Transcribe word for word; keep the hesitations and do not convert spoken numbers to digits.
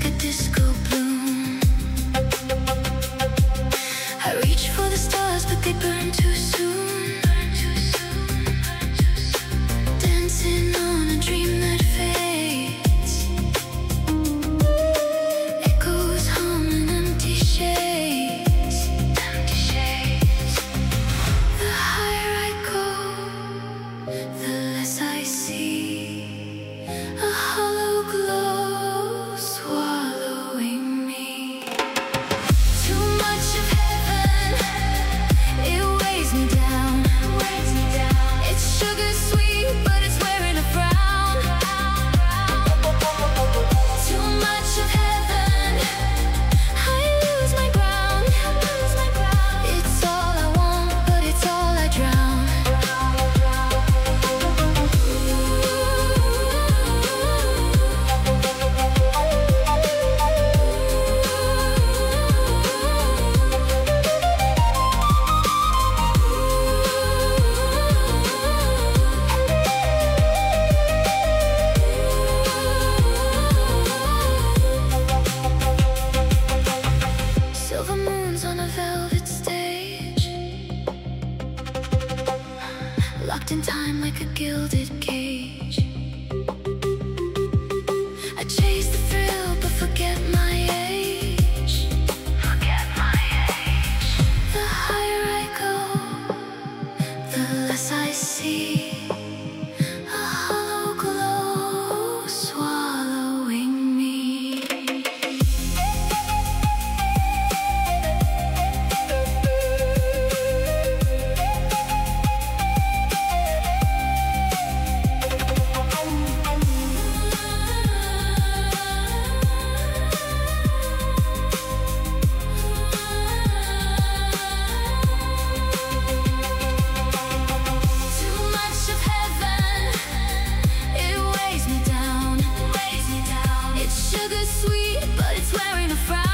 like a disco bloom. I reach for the stars, but they burn too soon. Dancing on a dream that fades. Echoes hum in empty shades. Empty shades. The higher I go, the less I see. A hollow glow swallowing me. Too much of heaven, it weighs me down. It's sugar sweet, but it's wearing a frown. Too much of heaven, I lose my ground. It's all I want, but it's all I drown. Silver moons on a velvet stage, locked in time like a gilded cage. I chase the thrill but forget my age. Forget my age. The higher I go, the less I see. A hollow glow swallowing me. Too much of heaven, it weighs me down. It's sugar sweet, but it's wearing a frown.